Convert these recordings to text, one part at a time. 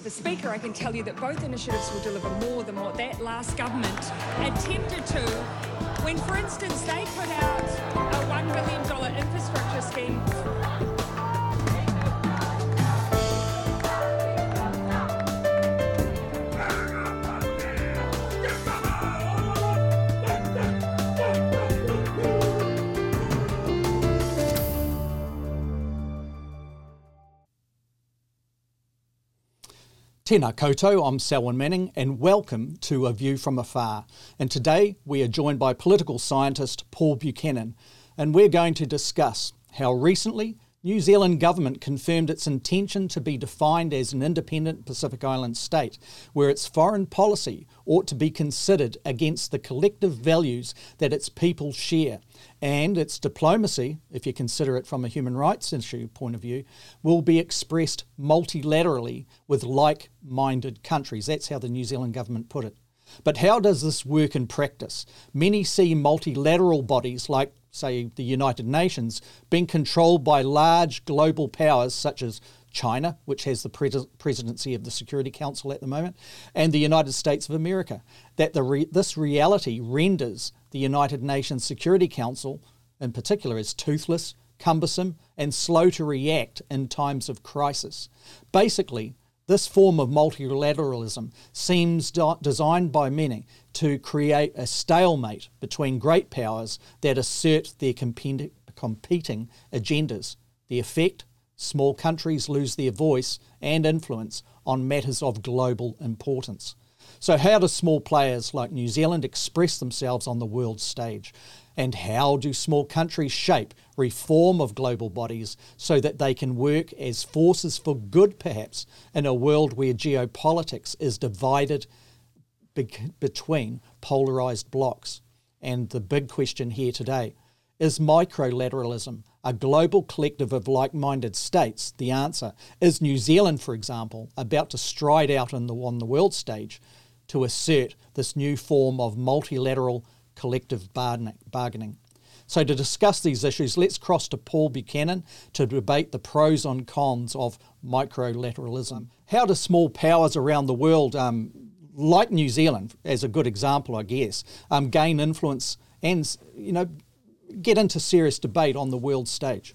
The Speaker, I can tell you that both initiatives will deliver more than what that last government attempted to when, for instance, they put out a $1 billion infrastructure scheme. Tēnā koutou, I'm Selwyn Manning and welcome to A View from Afar. And today we are joined by political scientist Paul Buchanan, and we're going to discuss how recently New Zealand government confirmed its intention to be defined as an independent Pacific Island state, where its foreign policy ought to be considered against the collective values that its people share, and its diplomacy, if you consider it from a human rights issue point of view, will be expressed multilaterally with like-minded countries. That's how the New Zealand government put it. But how does this work in practice? Many see multilateral bodies like, say, the United Nations being controlled by large global powers such as China, which has the presidency of the Security Council at the moment, and the United States of America, that this reality renders the United Nations Security Council, in particular, as toothless, cumbersome, and slow to react in times of crisis. Basically, this form of multilateralism seems designed by many to create a stalemate between great powers that assert their competing agendas. The effect: small countries lose their voice and influence on matters of global importance. So how do small players like New Zealand express themselves on the world stage? And how do small countries shape reform of global bodies so that they can work as forces for good, perhaps, in a world where geopolitics is divided between polarised blocs? And the big question here today, is microlateralism a global collective of like-minded states? The answer is New Zealand, for example, about to stride out on the world stage to assert this new form of multilateral collective bargaining. So to discuss these issues, let's cross to Paul Buchanan to debate the pros and cons of microlateralism. How do small powers around the world, like New Zealand, as a good example, I guess, gain influence and, get into serious debate on the world stage?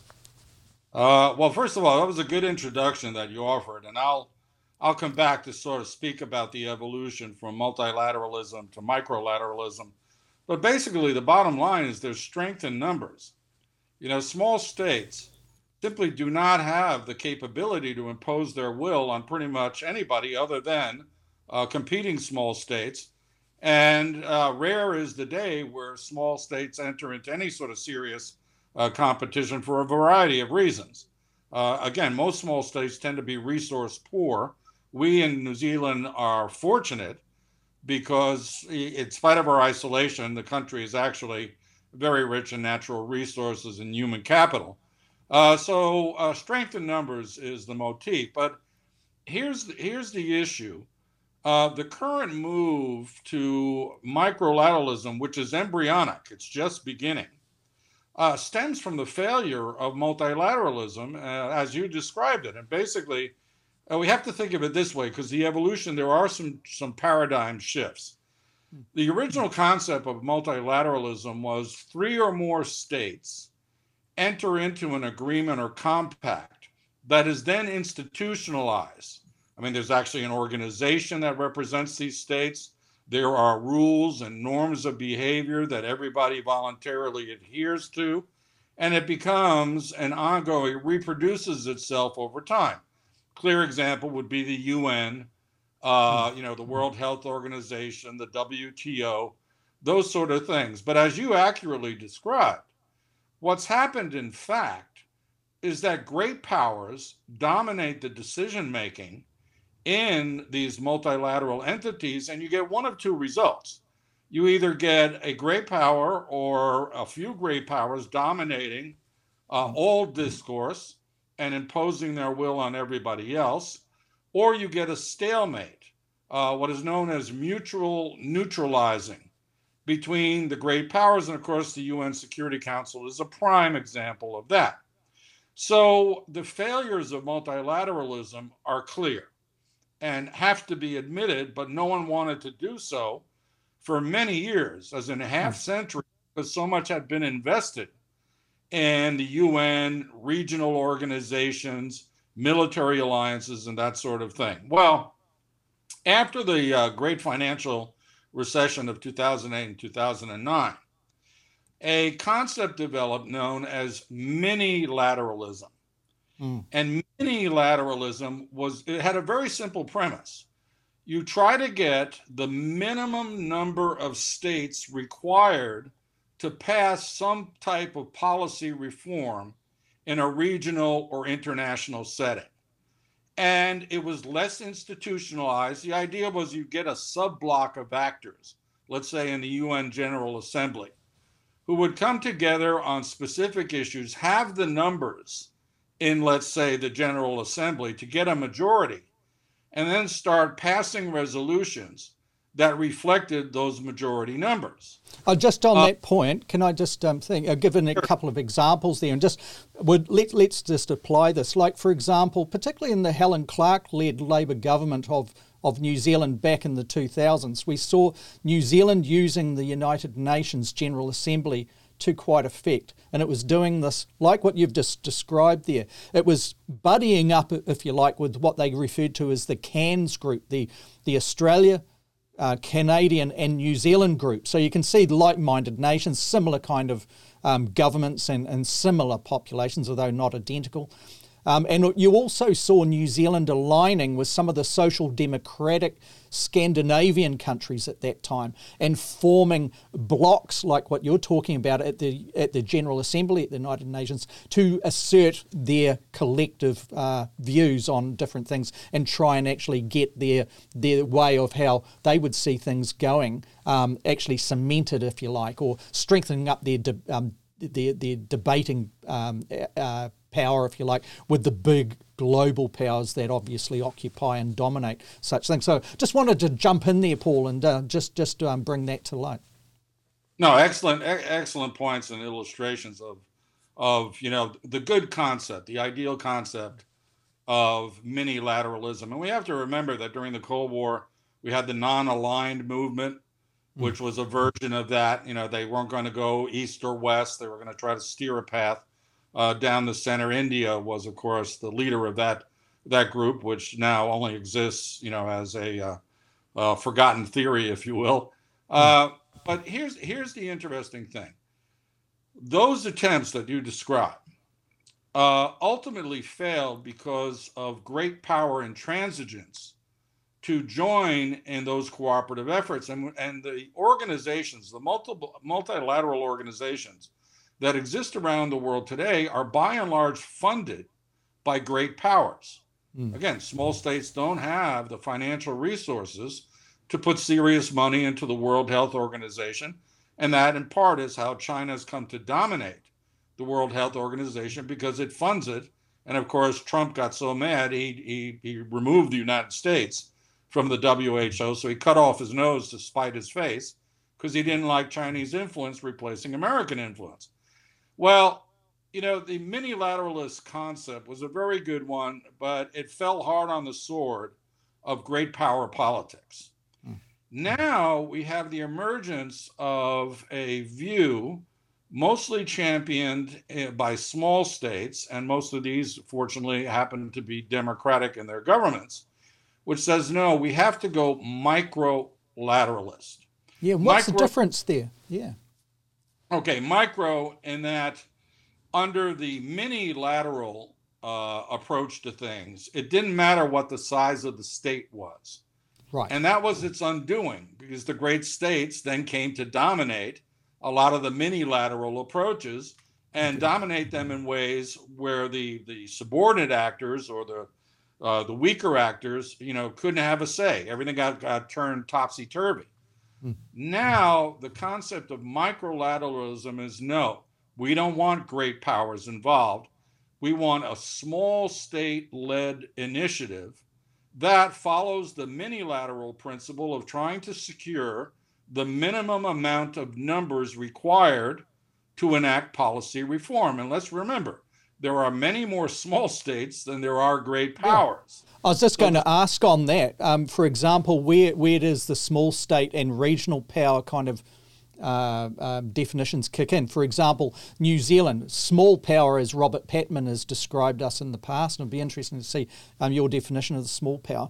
Well, first of all, that was a good introduction that you offered, and I'll come back to sort of speak about the evolution from multilateralism to microlateralism. But basically, the bottom line is there's strength in numbers. Small states simply do not have the capability to impose their will on pretty much anybody other than competing small states. And rare is the day where small states enter into any sort of serious competition for a variety of reasons. Again, most small states tend to be resource poor. We in New Zealand are fortunate because, in spite of our isolation, the country is actually very rich in natural resources and human capital. So strength in numbers is the motif. But here's the issue. The current move to microlateralism, which is embryonic, it's just beginning, stems from the failure of multilateralism, as you described it. And basically, we have to think of it this way, because the evolution, there are some paradigm shifts. The original concept of multilateralism was 3 or more states enter into an agreement or compact that is then institutionalized. I mean, there's actually an organization that represents these states. There are rules and norms of behavior that everybody voluntarily adheres to, and it becomes an ongoing, it reproduces itself over time. Clear example would be the UN, the World Health Organization, the WTO, those sort of things. But as you accurately described, what's happened in fact is that great powers dominate the decision-making in these multilateral entities, and you get one of two results. You either get a great power or a few great powers dominating all discourse and imposing their will on everybody else, or you get a stalemate, what is known as mutual neutralizing between the great powers. And of course, the UN Security Council is a prime example of that. So the failures of multilateralism are clear. and have to be admitted, but no one wanted to do so for many years, as in a half century, because so much had been invested in the UN, regional organizations, military alliances, and that sort of thing. Well, after the great financial recession of 2008 and 2009, a concept developed known as mini-lateralism. And mini-lateralism it had a very simple premise. You try to get the minimum number of states required to pass some type of policy reform in a regional or international setting. And it was less institutionalized. The idea was you get a sub-block of actors, let's say in the UN General Assembly, who would come together on specific issues, have the numbers in, let's say, the General Assembly to get a majority, and then start passing resolutions that reflected those majority numbers. Just on that point, can I just give a couple of examples there, and let's just apply this. Like, for example, particularly in the Helen Clark-led Labour government of New Zealand back in the 2000s, we saw New Zealand using the United Nations General Assembly to quite effect. And it was doing this, like what you've just described there. It was buddying up, if you like, with what they referred to as the CANS group, the Australia, Canadian and New Zealand group. So you can see like-minded nations, similar kind of governments and similar populations, although not identical. And you also saw New Zealand aligning with some of the social democratic Scandinavian countries at that time and forming blocks like what you're talking about at the General Assembly at the United Nations to assert their collective views on different things and try and actually get their way of how they would see things going actually cemented, if you like, or strengthening up their debating power, if you like, with the big global powers that obviously occupy and dominate such things. So just wanted to jump in there, Paul, and just bring that to light. No, excellent points and illustrations of the good concept, the ideal concept of mini-lateralism. And we have to remember that during the Cold War, we had the non-aligned movement, which was a version of that. They weren't going to go east or west. They were going to try to steer a path down the center. India was, of course, the leader of that group, which now only exists, as a forgotten theory, if you will. But here's the interesting thing. Those attempts that you describe ultimately failed because of great power intransigence to join in those cooperative efforts. And the organizations, the multilateral organizations that exist around the world today are by and large funded by great powers. Again, small states don't have the financial resources to put serious money into the World Health Organization. And that in part is how China has come to dominate the World Health Organization, because it funds it. And of course, Trump got so mad, he removed the United States from the WHO. So he cut off his nose to spite his face, because he didn't like Chinese influence replacing American influence. Well, the mini-lateralist concept was a very good one, but it fell hard on the sword of great power politics. Now we have the emergence of a view mostly championed by small states, and most of these, fortunately, happen to be democratic in their governments, which says, no, we have to go micro-lateralist. Yeah, what's the difference there? Yeah. Okay, micro in that under the mini-lateral approach to things, it didn't matter what the size of the state was. Right. And that was its undoing, because the great states then came to dominate a lot of the mini-lateral approaches and dominate them in ways where the subordinate actors or the weaker actors, couldn't have a say. Everything got turned topsy-turvy. Now, the concept of microlateralism is no, we don't want great powers involved. We want a small state-led initiative that follows the mini-lateral principle of trying to secure the minimum amount of numbers required to enact policy reform. And let's remember, there are many more small states than there are great Yeah. powers. I was just going to ask on that. For example, where does the small state and regional power kind of definitions kick in? For example, New Zealand, small power, as Robert Patman has described us in the past, and it'd be interesting to see your definition of the small power.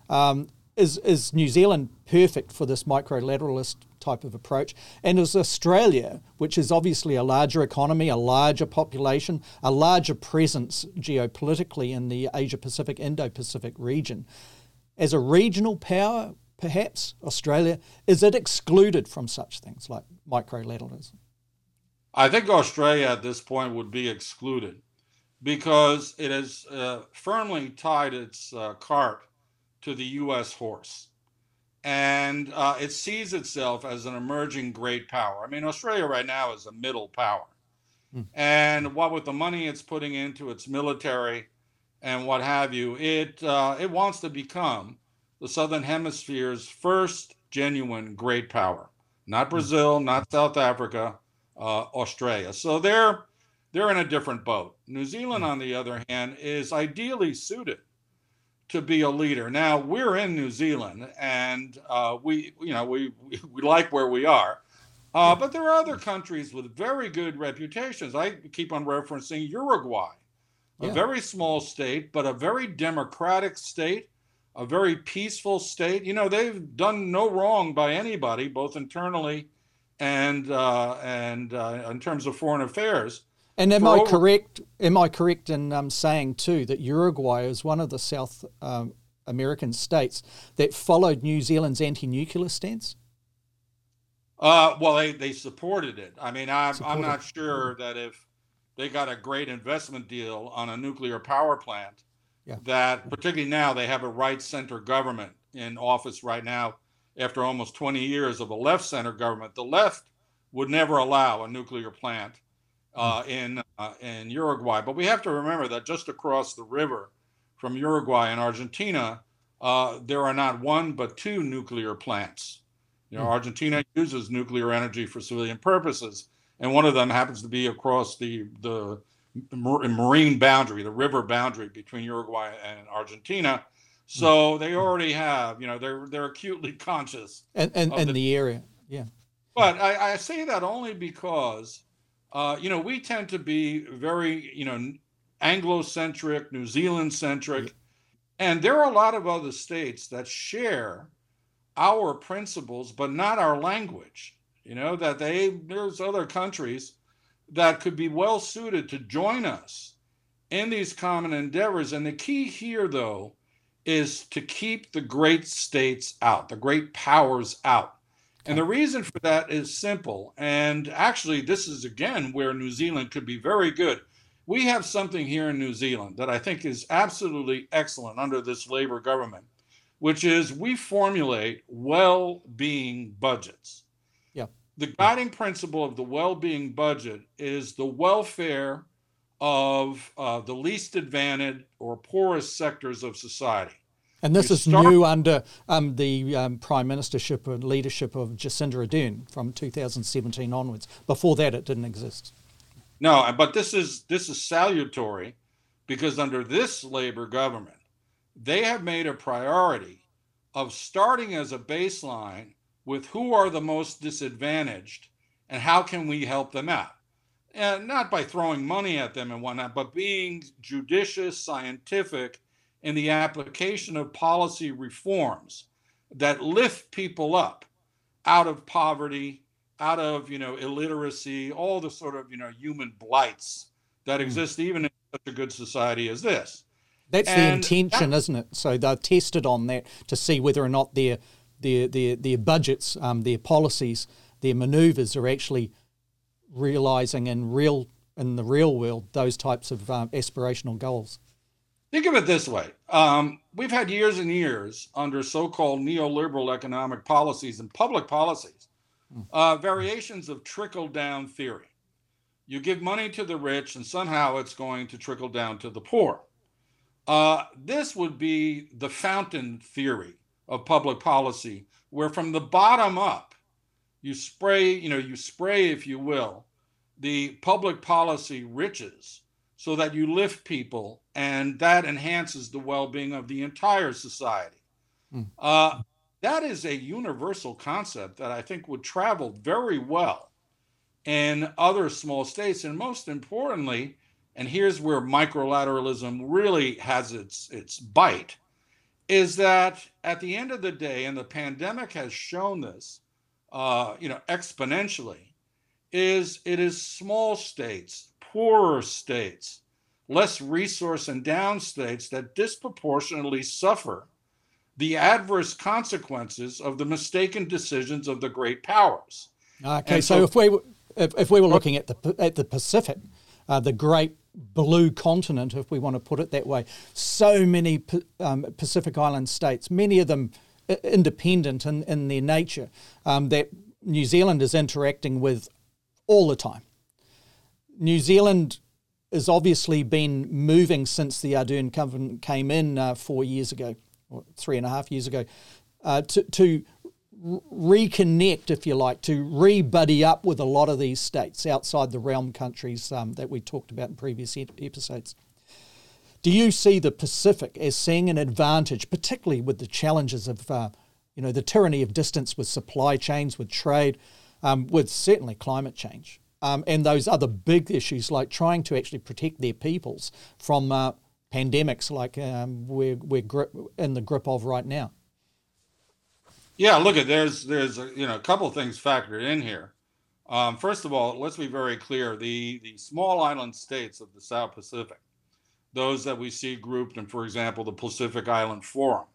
Is New Zealand perfect for this microlateralist type of approach? And is Australia, which is obviously a larger economy, a larger population, a larger presence geopolitically in the Asia-Pacific, Indo-Pacific region, as a regional power, perhaps Australia, is it excluded from such things like microlateralism? I think Australia at this point would be excluded because it has firmly tied its cart to the U.S. horse. And it sees itself as an emerging great power. I mean, Australia right now is a middle power. And what with the money it's putting into its military and what have you, it wants to become the Southern Hemisphere's first genuine great power. Not Brazil, not South Africa, Australia. So they're in a different boat. New Zealand, on the other hand, is ideally suited to be a leader. Now, we're in New Zealand, and we like where we are. But there are other countries with very good reputations. I keep on referencing Uruguay, a very small state, but a very democratic state, a very peaceful state. You know, they've done no wrong by anybody, both internally and in terms of foreign affairs. And am I correct in saying too that Uruguay is one of the South American states that followed New Zealand's anti-nuclear stance? Well, they supported it. I mean, I'm not sure that if they got a great investment deal on a nuclear power plant, that particularly now they have a right-center government in office right now after almost 20 years of a left-center government. The left would never allow a nuclear plant in Uruguay. But we have to remember that just across the river from Uruguay and Argentina, there are not one but two nuclear plants. You know, Argentina uses nuclear energy for civilian purposes, and one of them happens to be across the marine boundary, the river boundary between Uruguay and Argentina. So they already have, you know, they're acutely conscious in the area. Yeah. But I say that only because we tend to be very, Anglo-centric, New Zealand-centric, and there are a lot of other states that share our principles, but not our language. You know, that there's other countries that could be well suited to join us in these common endeavors. And the key here, though, is to keep the great states out, the great powers out. And the reason for that is simple. And actually, this is, again, where New Zealand could be very good. We have something here in New Zealand that I think is absolutely excellent under this Labour government, which is we formulate well-being budgets. Yeah. The guiding principle of the well-being budget is the welfare of the least advantaged or poorest sectors of society. And this is new under the prime ministership and leadership of Jacinda Ardern from 2017 onwards. Before that, it didn't exist. No, but this is salutary because under this Labour government, they have made a priority of starting as a baseline with who are the most disadvantaged and how can we help them out. And not by throwing money at them and whatnot, but being judicious, scientific, in the application of policy reforms that lift people up out of poverty, out of, illiteracy, all the sort of, human blights that exist even in such a good society as this. That's the intention, isn't it? So they've tested on that to see whether or not their budgets, their policies, their manoeuvres are actually realising in the real world those types of aspirational goals. Think of it this way. We've had years and years under so-called neoliberal economic policies and public policies, variations of trickle-down theory. You give money to the rich and somehow it's going to trickle down to the poor. This would be the fountain theory of public policy, where from the bottom up, you spray, if you will, the public policy riches so that you lift people, and that enhances the well-being of the entire society. Mm. That is a universal concept that I think would travel very well in other small states. And most importantly, and here's where microlateralism really has its bite, is that at the end of the day, and the pandemic has shown this, exponentially, it is small states, poorer states, less resource endowed states that disproportionately suffer the adverse consequences of the mistaken decisions of the great powers. Okay, so if we were looking at the Pacific, the great blue continent, if we want to put it that way, so many Pacific Island states, many of them independent in their nature, that New Zealand is interacting with all the time. New Zealand has obviously been moving since the Ardern Covenant came in 4 years ago, or 3.5 years ago, to reconnect, if you like, to re-buddy up with a lot of these states outside the realm countries that we talked about in previous episodes. Do you see the Pacific as seeing an advantage, particularly with the challenges of, the tyranny of distance with supply chains, with trade, with certainly climate change, and those other big issues like trying to actually protect their peoples from pandemics like we're in the grip of right now? Yeah, look, there's a couple of things factored in here. First of all, let's be very clear: the small island states of the South Pacific, those that we see grouped in, for example, the Pacific Island Forum,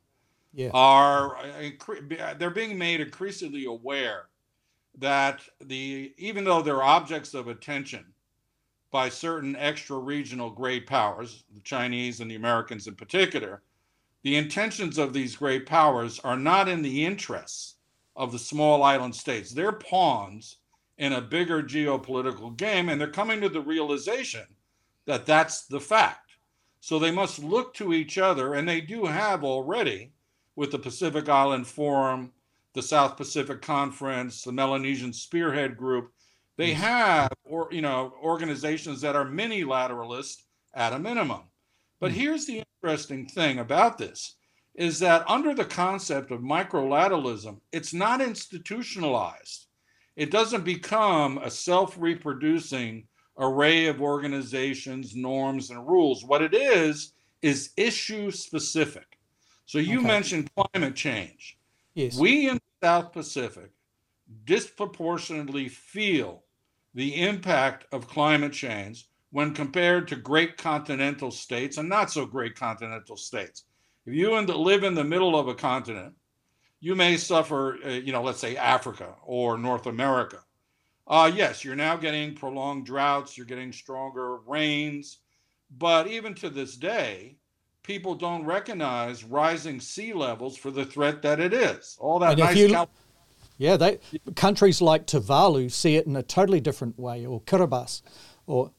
they're being made increasingly aware that even though they're objects of attention by certain extra-regional great powers, the Chinese and the Americans in particular, the intentions of these great powers are not in the interests of the small island states. They're pawns in a bigger geopolitical game, and they're coming to the realization that that's the fact. So they must look to each other, and they do have already, with the Pacific Island Forum, the South Pacific Conference, the Melanesian Spearhead Group. They have organizations that are mini-lateralist at a minimum. But here's the interesting thing about this, is that under the concept of microlateralism, it's not institutionalized. It doesn't become a self-reproducing array of organizations, norms, and rules. What it is issue specific. So you mentioned climate change. Yes. We in the South Pacific disproportionately feel the impact of climate change when compared to great continental states and not so great continental states. If you live in the middle of a continent, you may suffer, let's say Africa or North America. Yes, you're now getting prolonged droughts, you're getting stronger rains, but even to this day, people don't recognize rising sea levels for the threat that it is. All that countries like Tuvalu see it in a totally different way, or Kiribati, or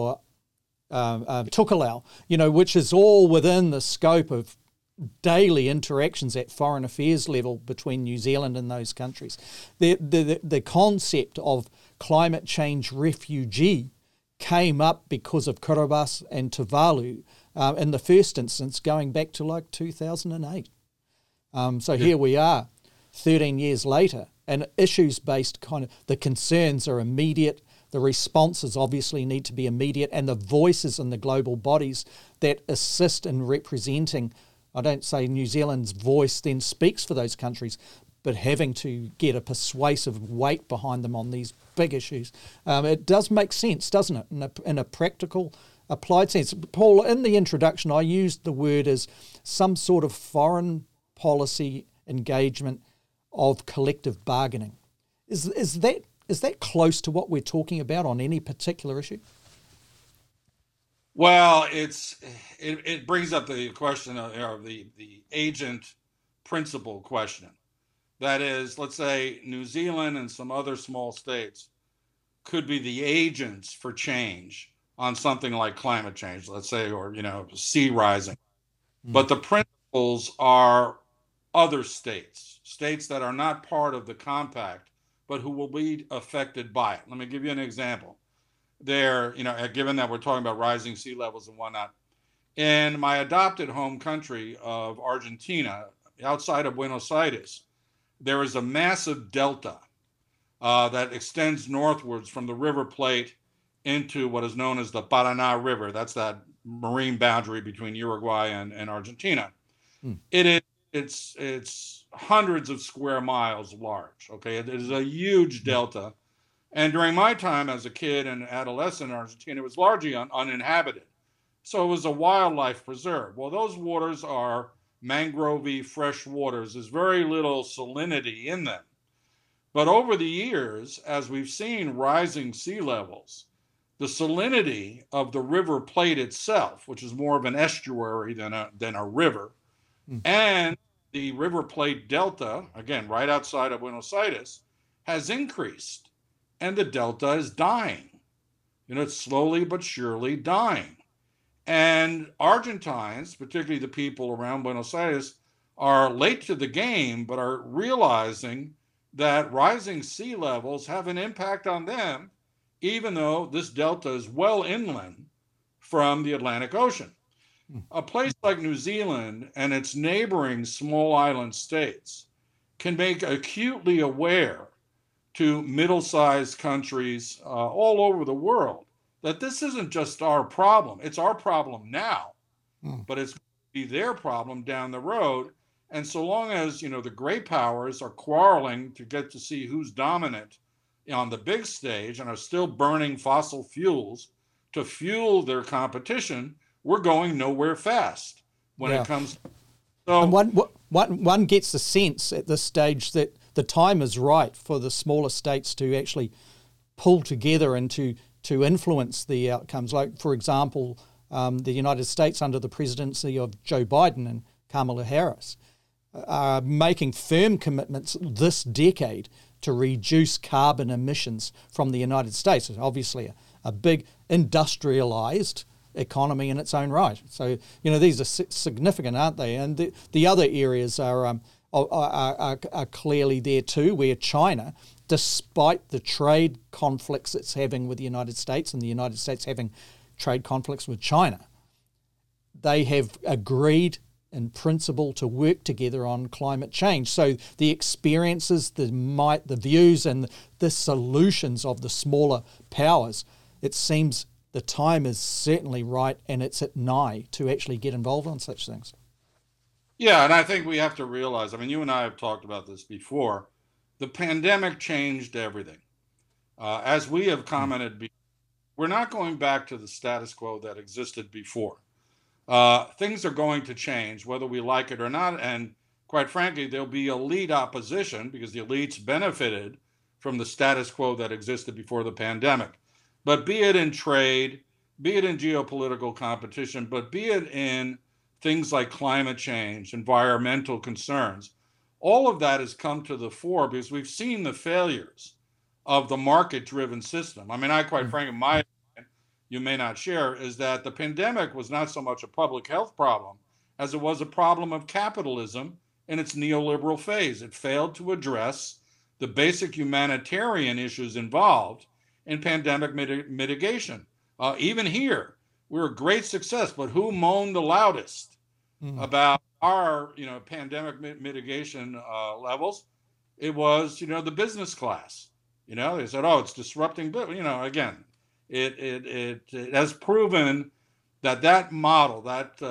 Tokelau, which is all within the scope of daily interactions at foreign affairs level between New Zealand and those countries. The concept of climate change refugee came up because of Kiribati and Tuvalu in the first instance, going back to like 2008. Here we are, 13 years later, and issues-based the concerns are immediate. The responses obviously need to be immediate, and the voices in the global bodies that assist in representing, I don't say New Zealand's voice then speaks for those countries, but having to get a persuasive weight behind them on these big issues. It does make sense, doesn't it, in a practical, applied sense. Paul, in the introduction, I used the word as some sort of foreign policy engagement of collective bargaining. Is that close to what we're talking about on any particular issue? Well, it brings up the question of the agent principle question. That is, let's say New Zealand and some other small states could be the agents for change on something like climate change, let's say, or sea rising. But the principles are other states that are not part of the compact, but who will be affected by it. Let me give you an example. there, given that we're talking about rising sea levels and whatnot. In my adopted home country of Argentina, outside of Buenos Aires, there is a massive delta that extends northwards from the River Plate into what is known as the Paraná River. That's that marine boundary between Uruguay and Argentina. It's hundreds of square miles large. Okay, it is a huge delta. And during my time as a kid and adolescent in Argentina, it was largely uninhabited. So it was a wildlife preserve. Well, those waters are mangrovey fresh waters. There's very little salinity in them. But over the years, as we've seen rising sea levels, the salinity of the River Plate itself, which is more of an estuary than a river, and the River Plate Delta, again, right outside of Buenos Aires, has increased. And the delta is dying. It's slowly but surely dying. And Argentines, particularly the people around Buenos Aires, are late to the game, but are realizing that rising sea levels have an impact on them, even though this delta is well inland from the Atlantic Ocean. A place like New Zealand and its neighboring small island states can make acutely aware to middle-sized countries all over the world that this isn't just our problem. It's our problem now, but it's going to be their problem down the road. And so long as, the great powers are quarreling to get to see who's dominant on the big stage and are still burning fossil fuels to fuel their competition, we're going nowhere fast when it comes. So and one gets the sense at this stage that the time is right for the smaller states to actually pull together and to influence the outcomes. Like, for example, the United States under the presidency of Joe Biden and Kamala Harris are making firm commitments this decade to reduce carbon emissions from the United States. It's obviously a big industrialized economy in its own right. So, these are significant, aren't they? And the other areas are clearly there too, where China, despite the trade conflicts it's having with the United States and the United States having trade conflicts with China, they have agreed in principle to work together on climate change. So the experiences, the views and the solutions of the smaller powers, it seems the time is certainly right and it's at nigh to actually get involved on such things. Yeah, and I think we have to realize, you and I have talked about this before, the pandemic changed everything. As we have commented, we're not going back to the status quo that existed before. Things are going to change, whether we like it or not. And quite frankly, there'll be elite opposition because the elites benefited from the status quo that existed before the pandemic. But be it in trade, be it in geopolitical competition, but be it in things like climate change, environmental concerns, all of that has come to the fore because we've seen the failures of the market-driven system. I quite frankly, my opinion, you may not share, is that the pandemic was not so much a public health problem as it was a problem of capitalism in its neoliberal phase. It failed to address the basic humanitarian issues involved in pandemic mitigation. Even here, we're a great success, but who moaned the loudest about our, pandemic mitigation levels? It was, the business class. They said, "Oh, it's disrupting." But again, it has proven that model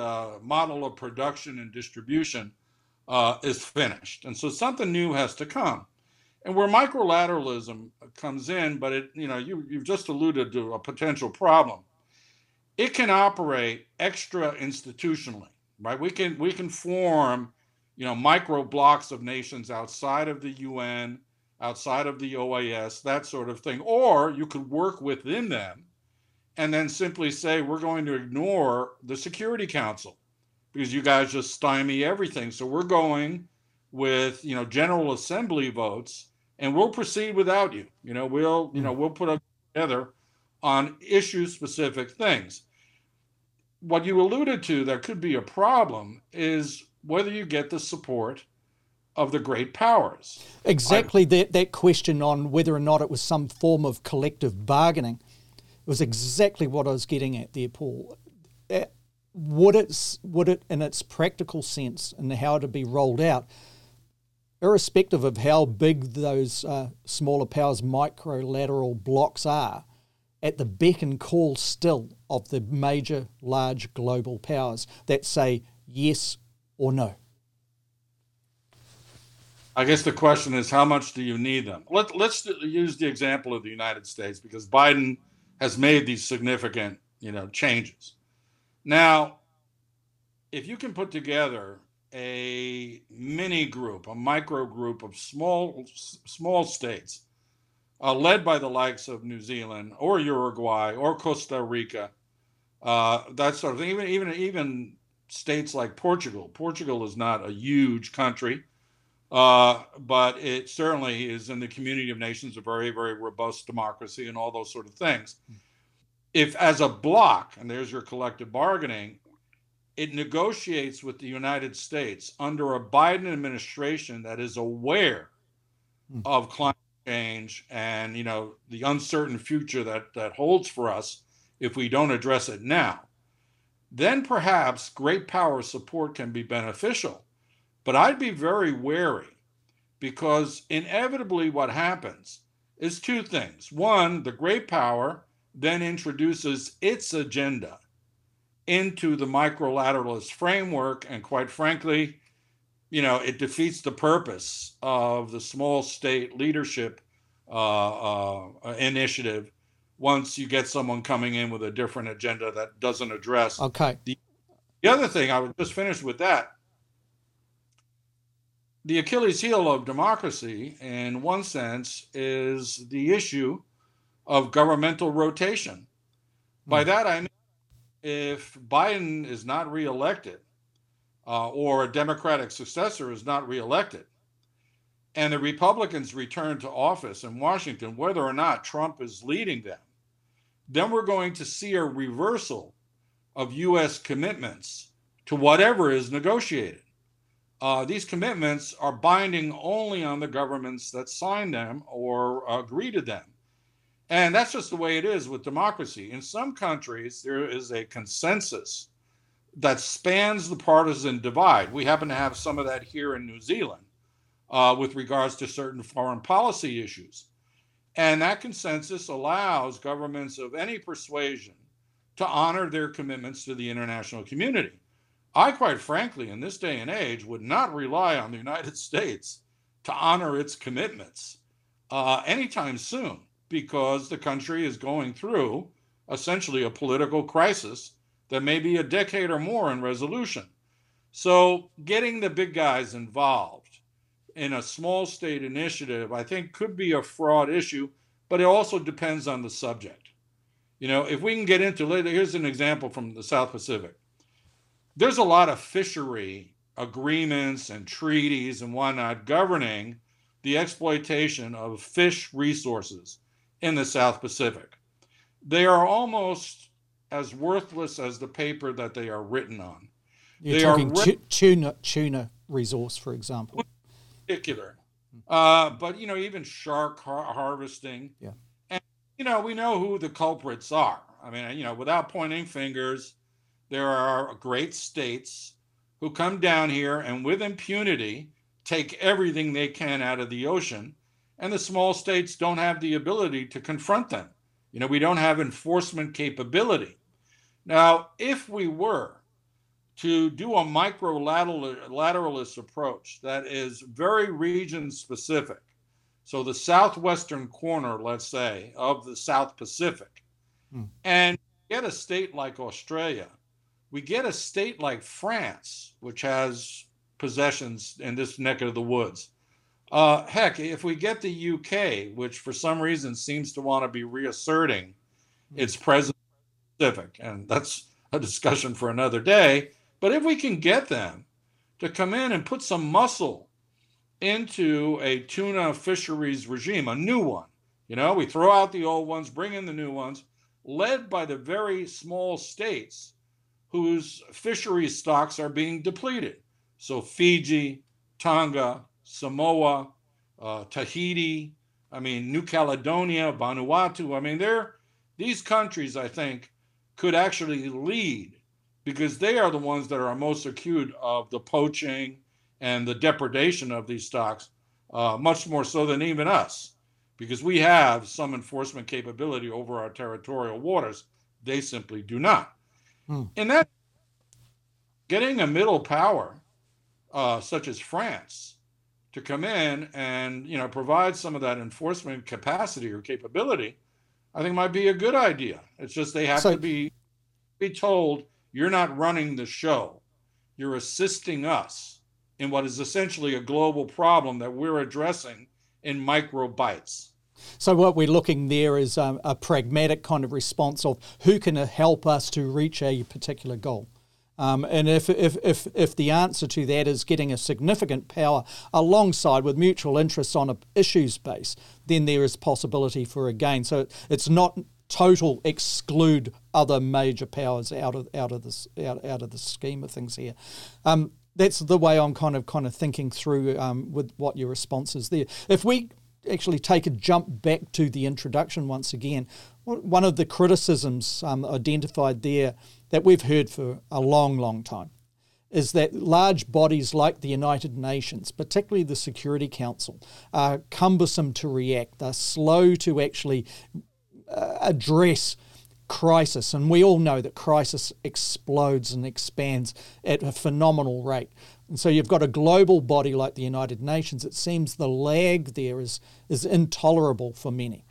of production and distribution is finished, and so something new has to come. And where microlateralism comes in, but you've just alluded to a potential problem. It can operate extra institutionally, right? We can form, micro blocks of nations outside of the UN, outside of the OAS, that sort of thing. Or you could work within them and then simply say, we're going to ignore the Security Council because you guys just stymie everything. So we're going with, General Assembly votes, and we'll proceed without you. We'll put up together on issue-specific things. What you alluded to that could be a problem is whether you get the support of the great powers. Exactly, that question on whether or not it was some form of collective bargaining was exactly what I was getting at there, Paul. Would it, in its practical sense and how to be rolled out, irrespective of how big those smaller powers' microlateral blocks are, at the beck and call still of the major, large global powers that say yes or no? I guess the question is, how much do you need them? Let's use the example of the United States, because Biden has made these significant, changes. Now, if you can put together a mini group, a micro group of small states, led by the likes of New Zealand or Uruguay or Costa Rica, that sort of thing. Even states like Portugal. Portugal is not a huge country, but it certainly is in the community of nations, a very, very robust democracy, and all those sort of things. If, as a bloc, and there's your collective bargaining, it negotiates with the United States under a Biden administration that is aware of climate change and the uncertain future that holds for us if we don't address it now, then perhaps great power support can be beneficial. But I'd be very wary, because inevitably what happens is two things. One, the great power then introduces its agenda into the microlateralist framework, and quite frankly, it defeats the purpose of the small state leadership initiative once you get someone coming in with a different agenda that doesn't address. Okay. The other thing, I would just finish with that. The Achilles heel of democracy, in one sense, is the issue of governmental rotation. By that I mean, if Biden is not reelected, or a Democratic successor is not reelected, and the Republicans return to office in Washington, whether or not Trump is leading them, then we're going to see a reversal of U.S. commitments to whatever is negotiated. These commitments are binding only on the governments that sign them or agree to them. And that's just the way it is with democracy. In some countries, there is a consensus that spans the partisan divide. We happen to have some of that here in New Zealand with regards to certain foreign policy issues. And that consensus allows governments of any persuasion to honor their commitments to the international community. I, quite frankly, in this day and age, would not rely on the United States to honor its commitments anytime soon, because the country is going through essentially a political crisis that may be a decade or more in resolution. So getting the big guys involved in a small state initiative, I think, could be a fraud issue, but it also depends on the subject. If we can get into, here's an example from the South Pacific. There's a lot of fishery agreements and treaties and whatnot governing the exploitation of fish resources in the South Pacific. They are almost as worthless as the paper that they are written on. You're talking tuna resource, for example. In particular. But, even shark harvesting. Yeah. And, we know who the culprits are. I mean, without pointing fingers, there are great states who come down here and with impunity take everything they can out of the ocean, and the small states don't have the ability to confront them. We don't have enforcement capability. Now, if we were to do a microlateralist approach that is very region specific, so the southwestern corner, let's say, of the South Pacific, and get a state like Australia, we get a state like France, which has possessions in this neck of the woods. Heck, if we get the UK, which for some reason seems to want to be reasserting its presence in the Pacific, and that's a discussion for another day, but if we can get them to come in and put some muscle into a tuna fisheries regime, a new one, we throw out the old ones, bring in the new ones, led by the very small states whose fisheries stocks are being depleted. So Fiji, Tonga, Samoa, Tahiti, New Caledonia, Vanuatu. these countries, I think, could actually lead because they are the ones that are most acute of the poaching and the depredation of these stocks, much more so than even us, because we have some enforcement capability over our territorial waters. They simply do not. And that getting a middle power, such as France, to come in and provide some of that enforcement capacity or capability, I think might be a good idea. It's just they have to be told, you're not running the show. You're assisting us in what is essentially a global problem that we're addressing in micro bites. So what we're looking there is a pragmatic kind of response of who can help us to reach a particular goal. And if the answer to that is getting a significant power alongside with mutual interests on an issues base, then there is possibility for a gain. So it's not total exclude other major powers out of the scheme of things here. That's the way I'm kind of thinking through with what your response is there. If we actually take a jump back to the introduction once again, one of the criticisms identified there that we've heard for a long, long time is that large bodies like the United Nations, particularly the Security Council, are cumbersome to react. They're slow to actually address crisis, and we all know that crisis explodes and expands at a phenomenal rate. And so you've got a global body like the United Nations. It seems the lag there is intolerable for many.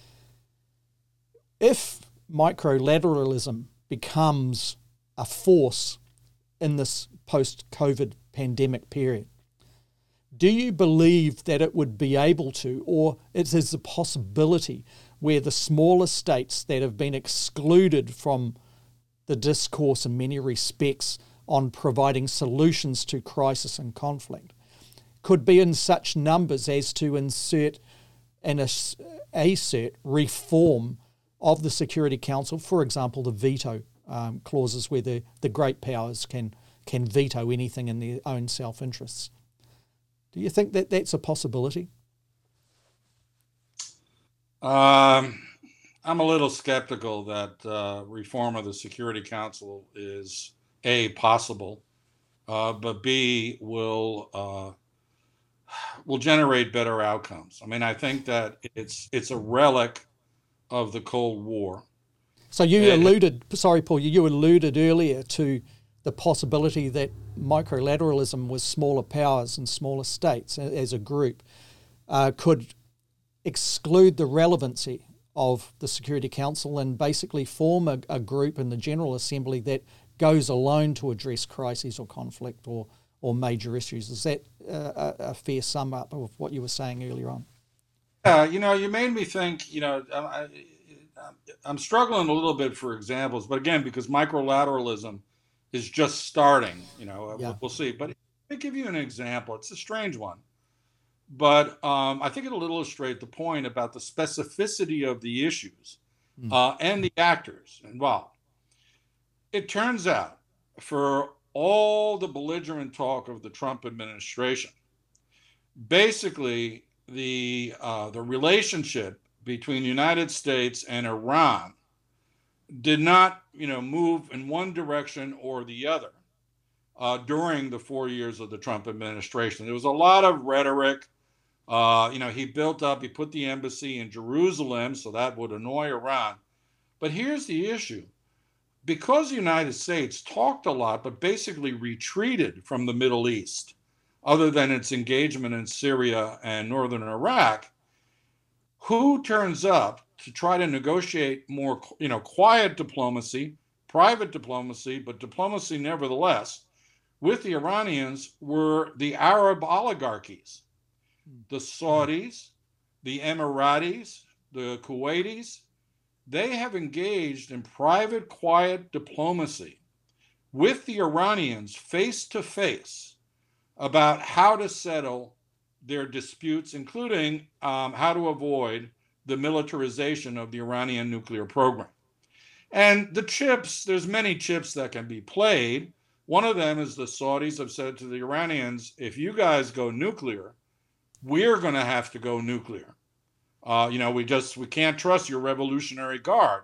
If microlateralism becomes a force in this post-COVID pandemic period, do you believe that it would be able to, or it is a possibility where the smaller states that have been excluded from the discourse in many respects on providing solutions to crisis and conflict could be in such numbers as to insert and assert reform of the Security Council, for example, the veto clauses where the great powers can veto anything in their own self-interests? Do you think that that's a possibility? I'm a little skeptical that reform of the Security Council is A, possible, but B, will generate better outcomes. I mean, I think that it's a relic of the Cold War. So you alluded, sorry, Paul, you alluded earlier to the possibility that microlateralism with smaller powers and smaller states as a group could exclude the relevancy of the Security Council and basically form a group in the General Assembly that goes alone to address crises or conflict or major issues. Is that a fair sum up of what you were saying earlier on? Yeah, you made me think, I'm struggling a little bit for examples, but again, because microlateralism is just starting, we'll see. But let me give you an example. It's a strange one, but I think it'll illustrate the point about the specificity of the issues and the actors involved. It turns out, for all the belligerent talk of the Trump administration, basically the relationship between the United States and Iran did not, move in one direction or the other during the 4 years of the Trump administration. There was a lot of rhetoric. He put the embassy in Jerusalem, so that would annoy Iran. But here's the issue. Because the United States talked a lot, but basically retreated from the Middle East, other than its engagement in Syria and northern Iraq, who turns up to try to negotiate more, quiet diplomacy, private diplomacy, but diplomacy nevertheless, with the Iranians were the Arab oligarchies, the Saudis, the Emiratis, the Kuwaitis. They have engaged in private, quiet diplomacy with the Iranians face to face about how to settle their disputes, including how to avoid the militarization of the Iranian nuclear program. And the chips, there's many chips that can be played. One of them is the Saudis have said to the Iranians, if you guys go nuclear, we're going to have to go nuclear. We can't trust your Revolutionary Guard.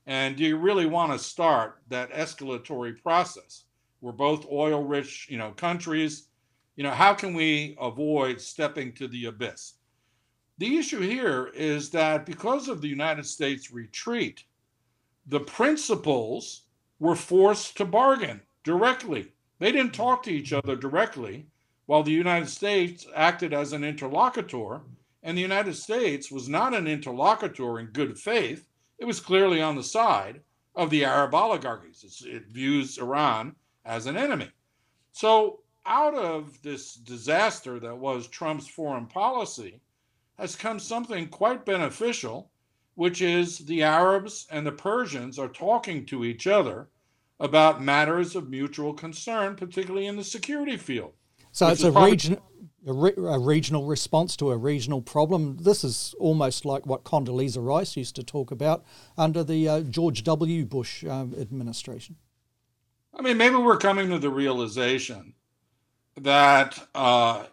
And do you really want to start that escalatory process? We're both oil-rich, countries. How can we avoid stepping to the abyss? The issue here is that because of the United States retreat, the principals were forced to bargain directly. They didn't talk to each other directly, while the United States acted as an interlocutor. And the United States was not an interlocutor in good faith. It was clearly on the side of the Arab oligarchies. It views Iran as an enemy. So out of this disaster that was Trump's foreign policy has come something quite beneficial, which is the Arabs and the Persians are talking to each other about matters of mutual concern, particularly in the security field. So it's a regional response to a regional problem. This is almost like what Condoleezza Rice used to talk about under the George W. Bush administration. I mean, maybe we're coming to the realization that, a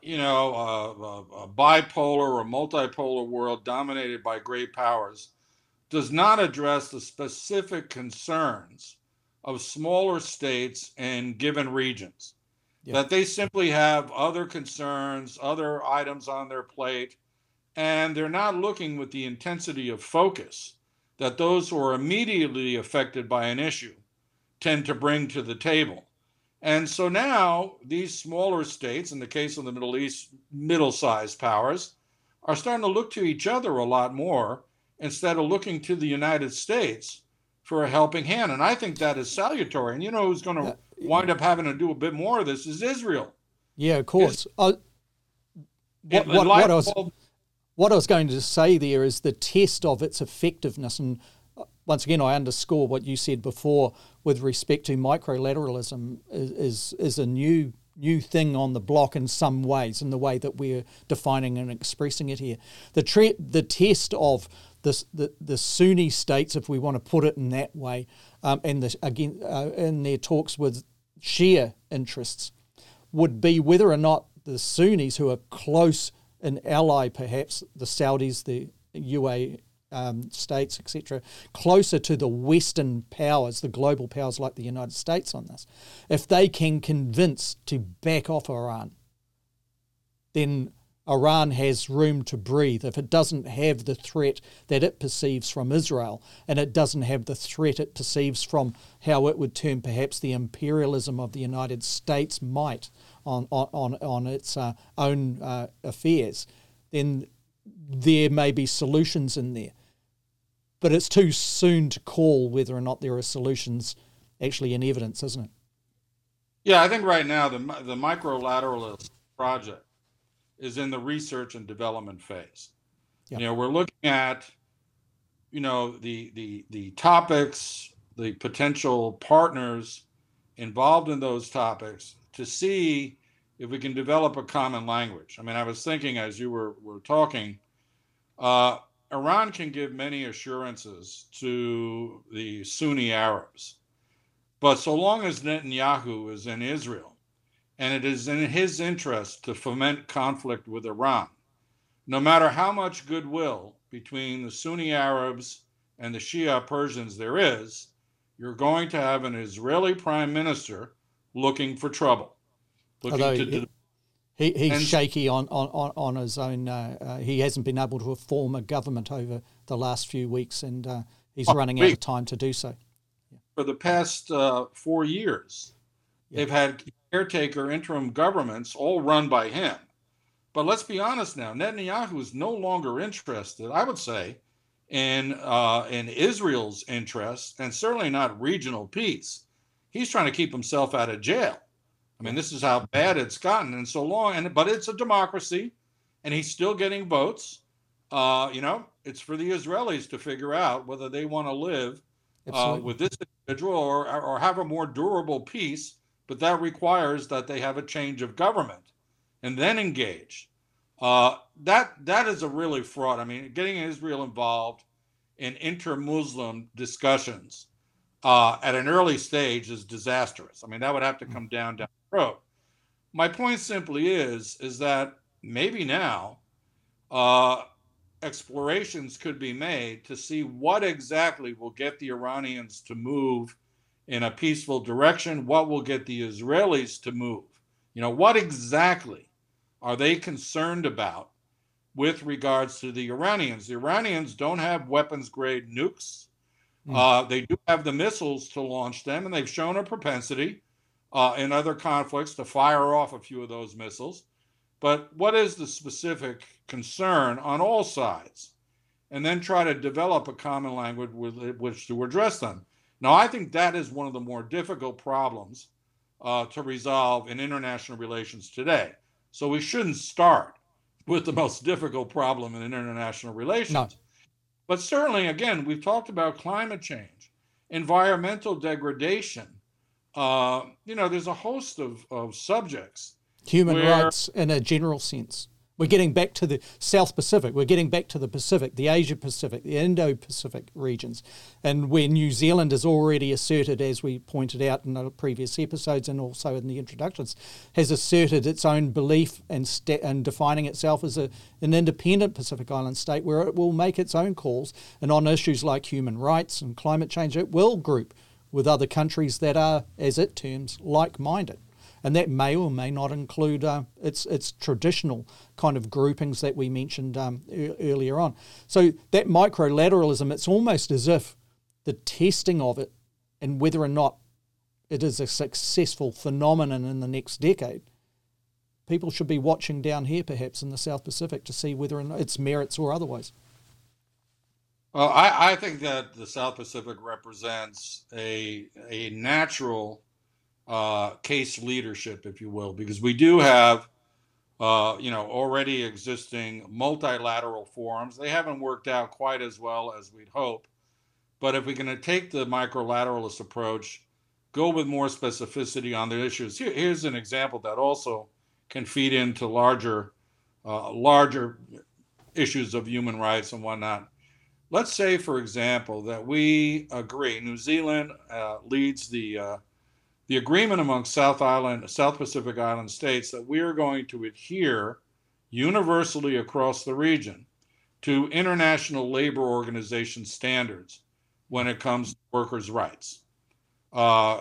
bipolar or multipolar world dominated by great powers does not address the specific concerns of smaller states in given regions. Yeah. That they simply have other concerns, other items on their plate, and they're not looking with the intensity of focus that those who are immediately affected by an issue tend to bring to the table. And so now these smaller states, in the case of the Middle East, middle-sized powers, are starting to look to each other a lot more instead of looking to the United States for a helping hand. And I think that is salutary. And who's going to wind up having to do a bit more of this is Israel. Yeah, of course. What I was going to say there is the test of its effectiveness. And once again, I underscore what you said before with respect to microlateralism is a new thing on the block in some ways, in the way that we're defining and expressing it here. The test of the Sunni states, if we want to put it in that way, in their talks with Shia interests, would be whether or not the Sunnis, who are close and ally, perhaps the Saudis, the UAE states, etc., closer to the Western powers, the global powers like the United States on this, if they can convince to back off Iran, then Iran has room to breathe. If it doesn't have the threat that it perceives from Israel, and it doesn't have the threat it perceives from how it would term perhaps the imperialism of the United States might on its own affairs, then there may be solutions in there. But it's too soon to call whether or not there are solutions actually in evidence, isn't it? Yeah, I think right now the microlateralist project is in the research and development phase. Yep. We're looking at, the topics, the potential partners involved in those topics to see if we can develop a common language. I mean, I was thinking as you were talking, Iran can give many assurances to the Sunni Arabs, but so long as Netanyahu is in Israel, and it is in his interest to foment conflict with Iran, no matter how much goodwill between the Sunni Arabs and the Shia Persians there is, you're going to have an Israeli prime minister looking for trouble. He's shaky on his own. He hasn't been able to form a government over the last few weeks, and he's running out of time to do so. For the past 4 years, they've had caretaker interim governments all run by him. But let's be honest now, Netanyahu is no longer interested, I would say, in Israel's interests, and certainly not regional peace. He's trying to keep himself out of jail. I mean, this is how bad it's gotten in so long. But it's a democracy, and he's still getting votes. It's for the Israelis to figure out whether they want to live with this individual or have a more durable peace. But that requires that they have a change of government and then engage. That is a really fraught. I mean, getting Israel involved in inter-Muslim discussions at an early stage is disastrous. I mean, that would have to come down the road. My point simply is that maybe now explorations could be made to see what exactly will get the Iranians to move in a peaceful direction, what will get the Israelis to move. What exactly are they concerned about with regards to the Iranians? The Iranians don't have weapons grade nukes. They do have the missiles to launch them, and they've shown a propensity in other conflicts to fire off a few of those missiles. But what is the specific concern on all sides? And then try to develop a common language with which to address them. Now, I think that is one of the more difficult problems to resolve in international relations today. So we shouldn't start with the most difficult problem in international relations. No. But certainly, again, we've talked about climate change, environmental degradation. There's a host of subjects. Human rights in a general sense. We're getting back to the South Pacific. We're getting back to the Pacific, the Asia Pacific, the Indo-Pacific regions. And where New Zealand has already asserted, as we pointed out in the previous episodes and also in the introductions, has asserted its own belief and defining itself as an independent Pacific Island state where it will make its own calls. And on issues like human rights and climate change, it will group with other countries that are, as it terms, like-minded. And that may or may not include its traditional kind of groupings that we mentioned earlier on. So that microlateralism, it's almost as if the testing of it and whether or not it is a successful phenomenon in the next decade, people should be watching down here perhaps in the South Pacific to see whether or not its merits or otherwise. Well, I think that the South Pacific represents a natural case leadership, if you will, because we do have, already existing multilateral forums. They haven't worked out quite as well as we'd hope. But if we're going to take the microlateralist approach, go with more specificity on the issues. Here's an example that also can feed into larger issues of human rights and whatnot. Let's say, for example, that we agree, New Zealand leads the agreement among South Pacific Island states that we are going to adhere universally across the region to International Labor Organization standards when it comes to workers' rights. So,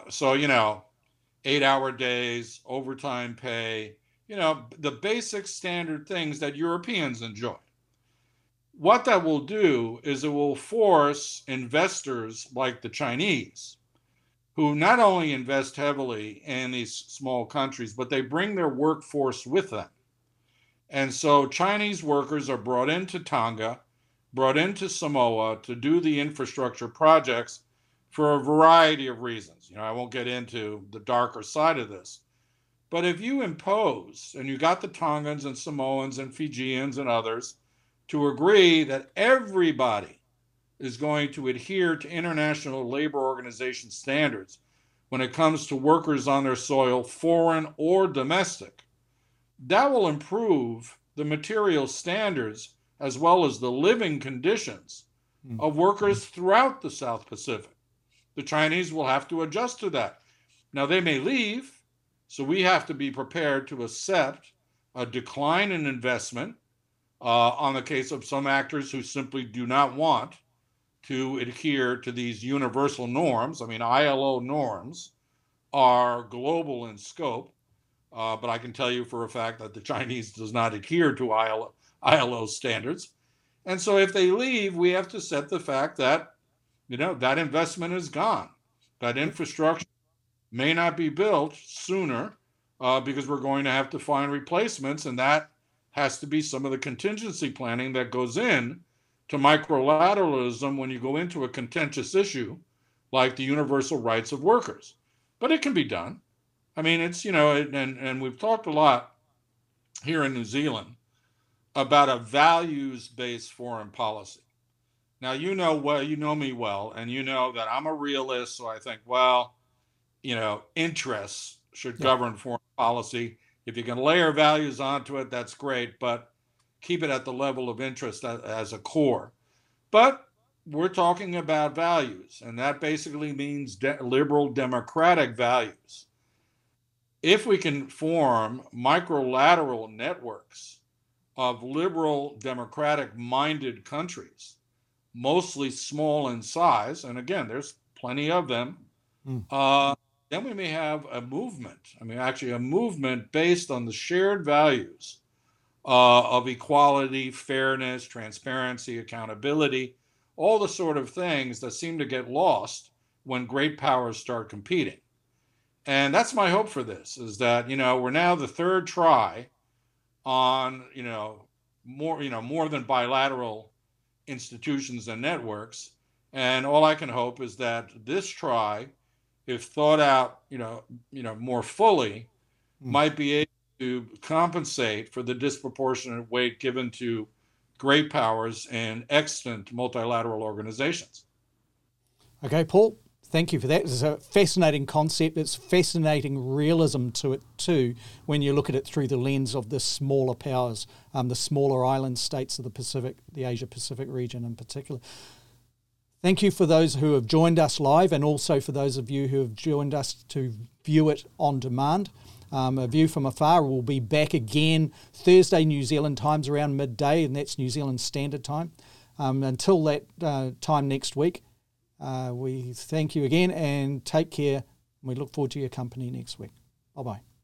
8-hour days, overtime pay, the basic standard things that Europeans enjoy. What that will do is it will force investors like the Chinese, who not only invest heavily in these small countries, but they bring their workforce with them. And so Chinese workers are brought into Tonga, brought into Samoa to do the infrastructure projects for a variety of reasons. I won't get into the darker side of this. But if you impose, and you got the Tongans and Samoans and Fijians and others to agree that everybody is going to adhere to International Labor Organization standards when it comes to workers on their soil, foreign or domestic, that will improve the material standards as well as the living conditions of workers throughout the South Pacific. The Chinese will have to adjust to that. Now, they may leave, so we have to be prepared to accept a decline in investment on the case of some actors who simply do not want to adhere to these universal norms. I mean, ILO norms are global in scope, but I can tell you for a fact that the Chinese does not adhere to ILO standards. And so if they leave, we have to set the fact that, that investment is gone. That infrastructure may not be built sooner because we're going to have to find replacements, and that has to be some of the contingency planning that goes in to microlateralism when you go into a contentious issue like the universal rights of workers. But it can be done. I mean, it's, and we've talked a lot here in New Zealand about a values-based foreign policy. Now, you know me well, and you know that I'm a realist, so I think, interests should govern foreign policy. If you can layer values onto it, that's great, but keep it at the level of interest as a core. But we're talking about values, and that basically means liberal democratic values. If we can form microlateral networks of liberal democratic-minded countries, mostly small in size, and again, there's plenty of them, then we may have a movement. I mean, actually, a movement based on the shared values of equality, fairness, transparency, accountability, all the sort of things that seem to get lost when great powers start competing. And that's my hope for this, is that, we're now the third try on, more than bilateral institutions and networks. And all I can hope is that this try, if thought out, more fully, might be able to compensate for the disproportionate weight given to great powers and extant multilateral organizations. Okay, Paul, thank you for that. It's a fascinating concept. It's fascinating realism to it too, when you look at it through the lens of the smaller powers, the smaller island states of the Pacific, the Asia-Pacific region in particular. Thank you for those who have joined us live, and also for those of you who have joined us to view it on demand. A View from Afar will be back again Thursday New Zealand times around midday, and that's New Zealand Standard Time. Until that time next week, we thank you again and take care. We look forward to your company next week. Bye-bye.